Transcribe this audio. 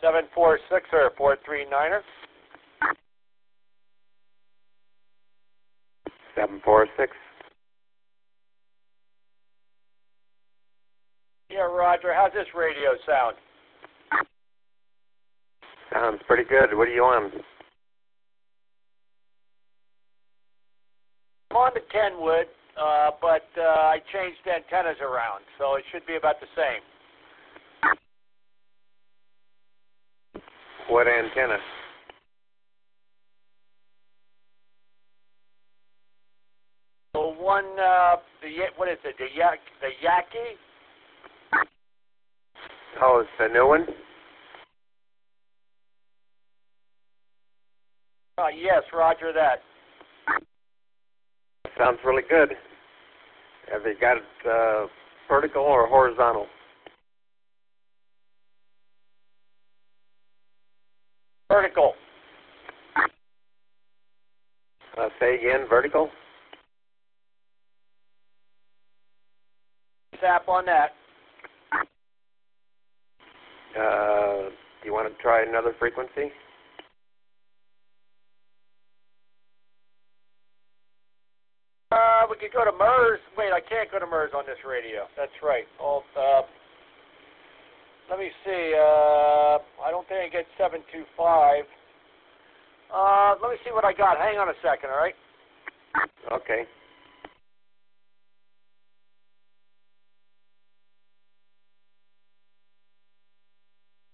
746 or 439er? 746. Yeah, Roger. How's this radio sound? Sounds pretty good. What are you on? I'm on the Kenwood, but I changed antennas around, so it should be about the same. What antenna? The one, what is it? The Yaki? Oh, it's the new one? Yes, Roger that. Sounds really good. Have you got it vertical or horizontal? Vertical. Say again, vertical? Tap on that. Do you want to try another frequency? We could go to MERS. Wait, I can't go to MERS on this radio. That's right. Let me see. I don't think I get 725. Let me see what I got. Hang on a second, all right? Okay.